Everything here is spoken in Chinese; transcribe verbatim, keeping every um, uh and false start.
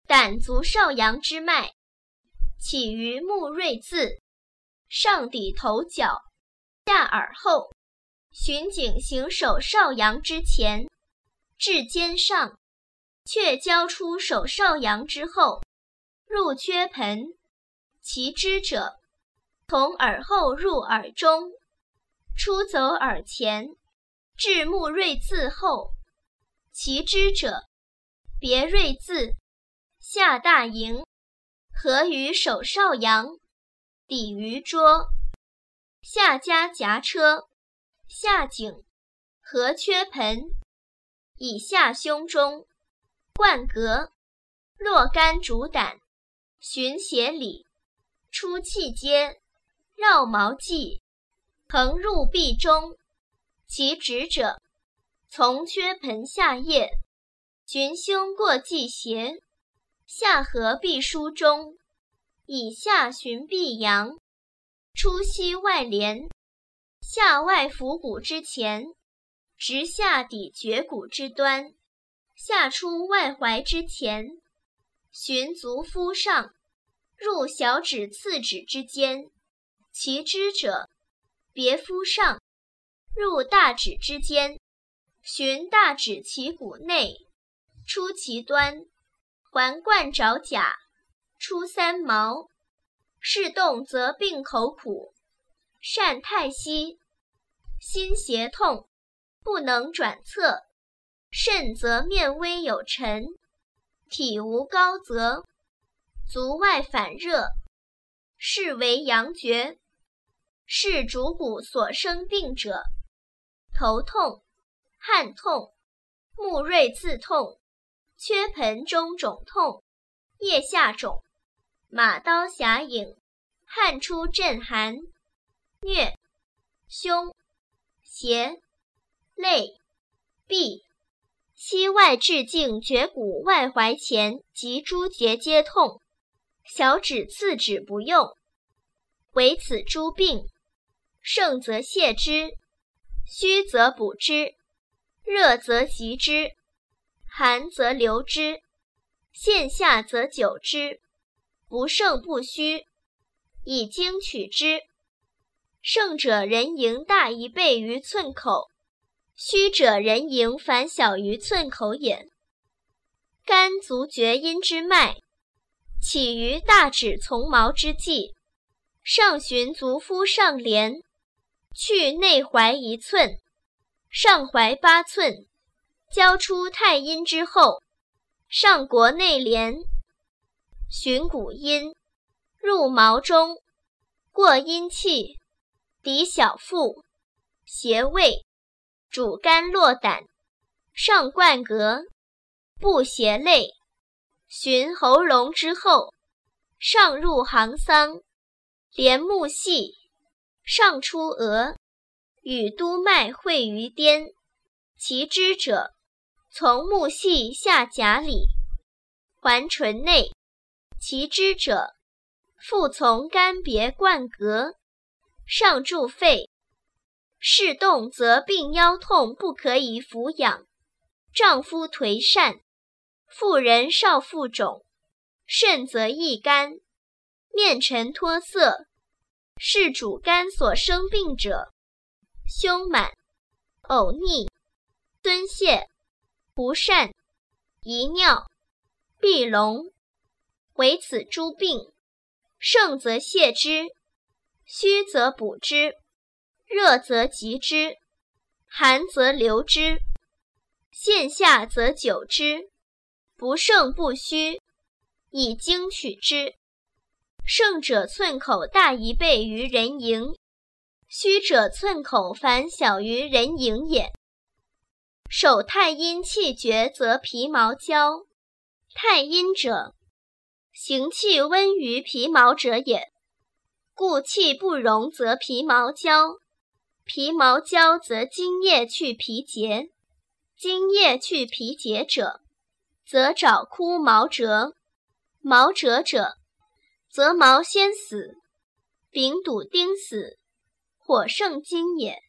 胆足少阳之脉，起于目锐眦，上抵头角，下耳后，循颈行手少阳之前，至肩上，却交出手少阳之后，入缺盆。其支者，从耳后入耳中，出走耳前，至目锐眦后。其支者，别锐眦，下大迎，合于手少阳，抵于桌，下加夹车，下颈，合缺盆，以下胸中，贯膈，络肝主胆，循胁里，出气阶，绕毛际，横入臂中。其指者，从缺盆下叶，循胸过际胁，下合臂枢中，以下循臂阳，出膝外连，下外腹股之前，直下抵绝骨之端，下出外踝之前，循足肤上，入小指次指之间。其支者，别肤上，入大指之间，循大指其骨内，出其端，环贯爪甲，出三毛。是动则病口苦，善太息，心胁痛，不能转侧，肾则面微有沉，体无高泽，足外反热，是为阳厥。是主骨所生病者，头痛、汗痛、目锐眦痛、缺盆中肿痛、腋下肿、马刀侠影、汗出阵寒、疟、胸、胁、肋、臂、膝外至胫绝骨外踝前及诸节皆痛，小指次指不用。唯此诸病，盛则泻之，虚则补之，热则急之，寒则留之，陷下则久之，不盛不虚，以经取之。盛者人迎大一倍于寸口，虚者人迎反小于寸口也。肝足厥阴之脉，起于大指从毛之际，上循足肤上连，去内踝一寸，上踝八寸，交出太阴之后，上腘内连，循骨阴，入毛中，过阴气，抵小腹，胁胃，主肝络胆，上贯膈，部胁肋，循喉咙之后，上入行桑，连目系，上出额，与督脉会于颠。其支者，从目系下甲里，环唇内。其支者，复从肝别贯膈，上注肺。是动则病腰痛不可以俯仰，丈夫颓疝，妇人少腹肿，肾则易干，面沉脱色。是主肝所生病者，胸满、呕逆、孙泻、狐疝、遗尿、闭聋。唯此诸病，盛则泻之，虚则补之，热则急之，寒则留之，陷下则久之，不盛不虚，以经取之。盛者寸口大一倍于人迎，虚者寸口反小于人迎也。手太阴气绝则皮毛焦，太阴者，行气温于皮毛者也，故气不容则皮毛焦，皮毛焦则津液去皮结，津液去皮结者，则爪枯毛折，毛折者，则毛先死，柄堵钉死，火盛筋也。